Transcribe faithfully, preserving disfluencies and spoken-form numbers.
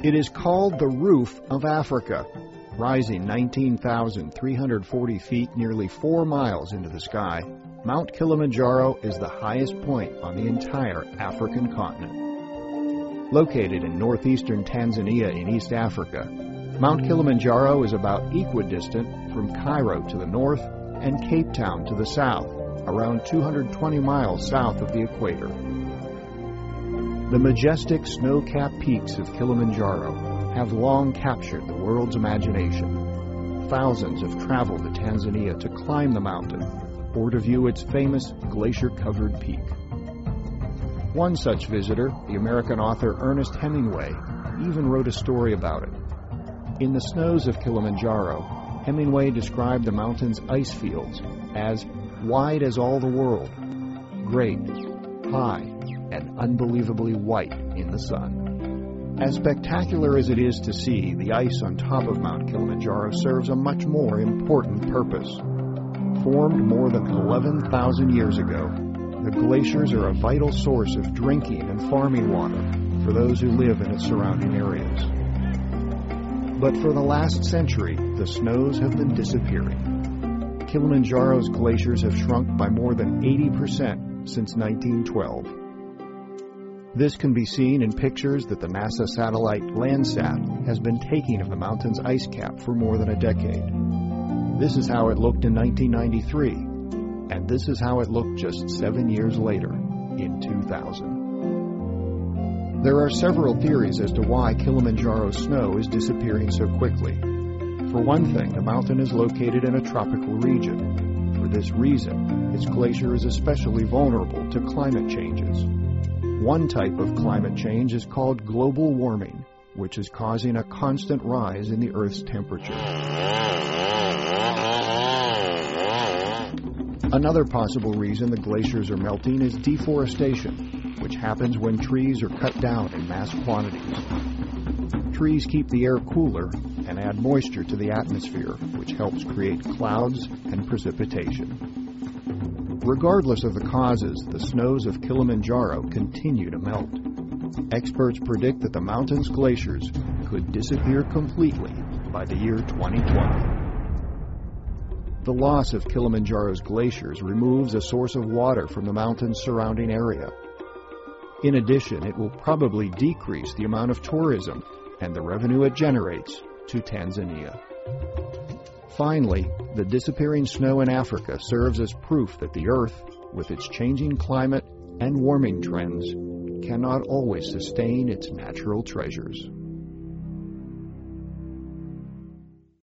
It is called the Roof of Africa, rising nineteen thousand three hundred forty feet, nearly four miles into the sky. Mount Kilimanjaro is the highest point on the entire African continent. Located in northeastern Tanzania in East Africa, Mount Kilimanjaro is about equidistant from Cairo to the north and Cape Town to the south, around two hundred twenty miles south of the equator. The majestic snow-capped peaks of Kilimanjaro have long captured the world's imagination. Thousands have traveled to Tanzania to climb the mountain or to view its famous glacier-covered peak. One such visitor, the American author Ernest Hemingway, even wrote a story about it. In The Snows of Kilimanjaro, Hemingway described the mountain's ice fields as wide as all the world, great, high, and unbelievably white in the sun. As spectacular as it is to see, the ice on top of Mount Kilimanjaro serves a much more important purpose. Formed more than eleven thousand years ago, the glaciers are a vital source of drinking and farming water for those who live in its surrounding areas. But for the last century, the snows have been disappearing. Kilimanjaro's glaciers have shrunk by more than eighty percent since nineteen twelve. This can be seen in pictures that the NASA satellite Landsat has been taking of the mountain's ice cap for more than a decade. This is how it looked in nineteen ninety-three, and this is how it looked just seven years later, in two thousand. There are several theories as to why Kilimanjaro's snow is disappearing so quickly. For one thing, the mountain is located in a tropical region. For this reason, its glacier is especially vulnerable to climate changes. One type of climate change is called global warming, which is causing a constant rise in the Earth's temperature. Another possible reason the glaciers are melting is deforestation, which happens when trees are cut down in mass quantities. Trees keep the air cooler and add moisture to the atmosphere, which helps create clouds and precipitation. Regardless of the causes, the snows of Kilimanjaro continue to melt. Experts predict that the mountain's glaciers could disappear completely by the year twenty twenty. The loss of Kilimanjaro's glaciers removes a source of water from the mountain's surrounding area. In addition, it will probably decrease the amount of tourism and the revenue it generates to Tanzania. Finally, the disappearing snow in Africa serves as proof that the Earth, with its changing climate and warming trends, cannot always sustain its natural treasures.